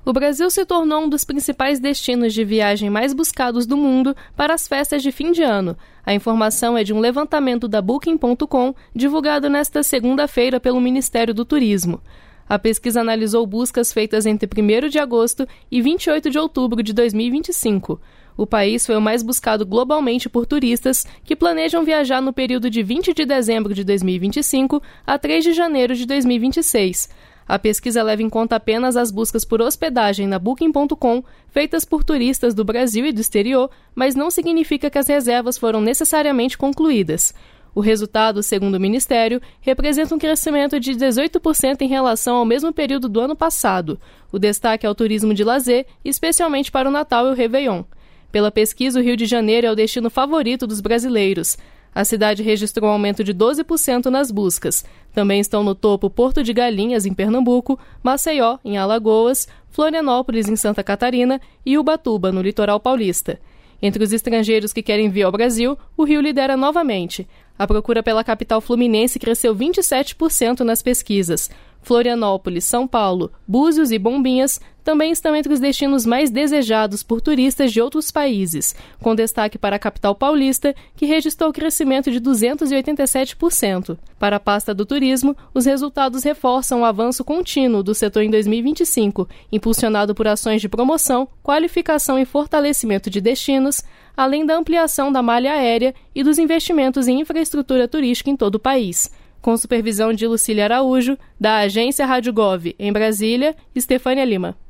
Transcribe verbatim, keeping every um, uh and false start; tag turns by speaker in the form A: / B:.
A: O Brasil se tornou um dos principais destinos de viagem mais buscados do mundo para as festas de fim de ano. A informação é de um levantamento da Booking ponto com, divulgado nesta segunda-feira pelo Ministério do Turismo. A pesquisa analisou buscas feitas entre primeiro de agosto e vinte e oito de outubro de dois mil e vinte e cinco. O país foi o mais buscado globalmente por turistas que planejam viajar no período de vinte de dezembro de dois mil e vinte e cinco a três de janeiro de dois mil e vinte e seis. A pesquisa leva em conta apenas as buscas por hospedagem na Booking ponto com, feitas por turistas do Brasil e do exterior, mas não significa que as reservas foram necessariamente concluídas. O resultado, segundo o Ministério, representa um crescimento de dezoito por cento em relação ao mesmo período do ano passado. O destaque é o turismo de lazer, especialmente para o Natal e o Réveillon. Pela pesquisa, o Rio de Janeiro é o destino favorito dos brasileiros. A cidade registrou um aumento de doze por cento nas buscas. Também estão no topo Porto de Galinhas, em Pernambuco, Maceió, em Alagoas, Florianópolis, em Santa Catarina e Ubatuba, no litoral paulista. Entre os estrangeiros que querem vir ao Brasil, o Rio lidera novamente. A procura pela capital fluminense cresceu vinte e sete por cento nas pesquisas. Florianópolis, São Paulo, Búzios e Bombinhas também estão entre os destinos mais desejados por turistas de outros países, com destaque para a capital paulista, que registrou crescimento de duzentos e oitenta e sete por cento. Para a pasta do turismo, os resultados reforçam o avanço contínuo do setor em dois mil e vinte e cinco, impulsionado por ações de promoção, qualificação e fortalecimento de destinos, além da ampliação da malha aérea e dos investimentos em infraestrutura turística em todo o país. Com supervisão de Lucília Araújo, da Agência Rádio Gov, em Brasília, Estefânia Lima.